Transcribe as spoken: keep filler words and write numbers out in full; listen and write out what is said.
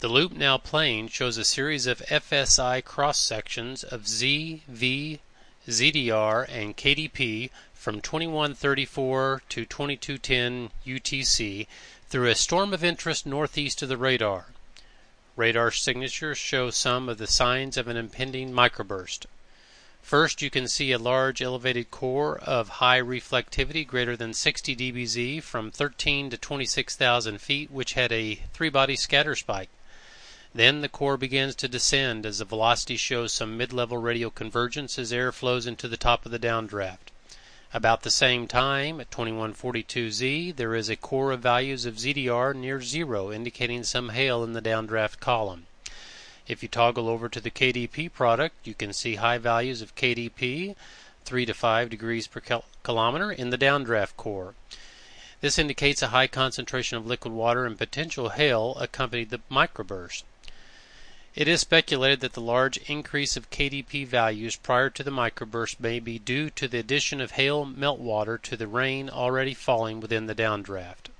The loop now playing shows a series of F S I cross-sections of Z, V, Z D R, and K D P from twenty-one thirty-four to twenty-two ten U T C through a storm of interest northeast of the radar. Radar signatures show some of the signs of an impending microburst. First, you can see a large elevated core of high reflectivity greater than sixty D B Z from thirteen to twenty-six thousand feet, which had a three-body scatter spike. Then the core begins to descend as the velocity shows some mid-level radial convergence as air flows into the top of the downdraft. About the same time, at twenty-one forty-two Z, there is a core of values of Z D R near zero, indicating some hail in the downdraft column. If you toggle over to the K D P product, you can see high values of K D P, three to five degrees per kilometer, in the downdraft core. This indicates a high concentration of liquid water and potential hail accompanied the microburst. It is speculated that the large increase of K D P values prior to the microburst may be due to the addition of hail meltwater to the rain already falling within the downdraft.